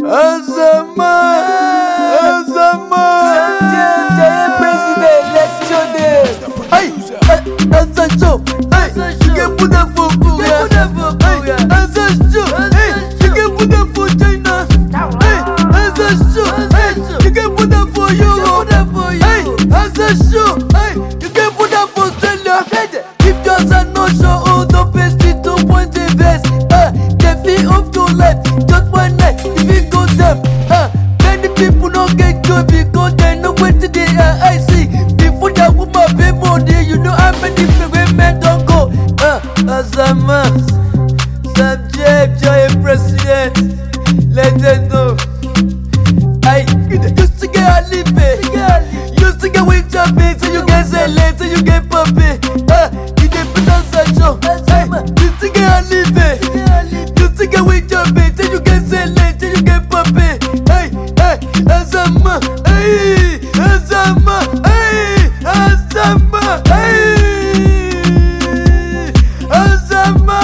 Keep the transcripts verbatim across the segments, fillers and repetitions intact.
Azama, Azama, President, let's show them. Hey, Azacho, hey, you can put that for Korea. Hey, Azacho, hey, you can put that for China. Hey, Azacho, hey, you can put that for Europe. Hey, Azacho, hey, you can put that for Australia. If yours are not sure, oh, the best is to point the best. Uh, the fee of your life, just one night, if you go down. Uh, many people don't get good because they know where to the uh, I see. Before that woman pay money, you know how many women don't go. Uh, Azama, subject, joy, president, let them know. I used to get a lipe, used to get with your pay, so you get select, so you get puppy. Uh, you get put on such show. Used to get a lipe, used to get with your pay, so you get select, so you get puppy. Hey, hey, Azama, hey, Azama, hey, Azama, hey, Azama.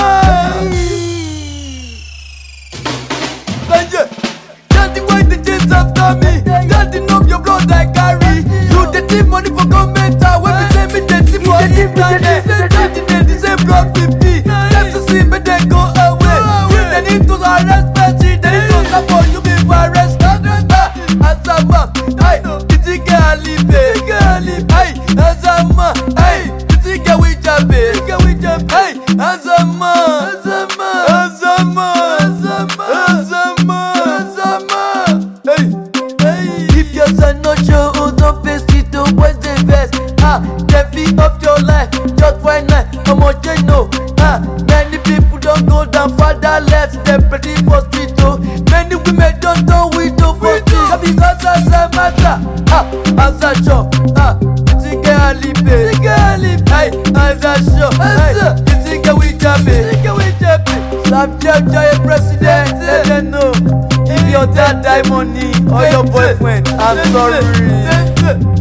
Kanye, daddy, why the chase after me? Daddy, know your blood I carry. You the team money for commenter. When we say me the team for internet. Daddy, they the same blood with me. Just to see me they go away. They need to arrest me. They need to stop for you before arrest. Azama, hey, you think I live it? Hey, Azama, hey, you think I will jump it? Hey, Azama, Azama, Azama, Azama, Azama, hey, hey. If your son not sure who don't face it, to what's the best? Ah, the fee of your life, just one night, how much you know? Ah, many people don't go down fatherless, they're pretty for street too. Many women don't know we do for street. Because as a matter, ah, as a show, ah, you think I live it? Hey, as a show, hey, you think we jump it? Subject to a president, let them know. If your dad die money or your boyfriend, I'm sorry.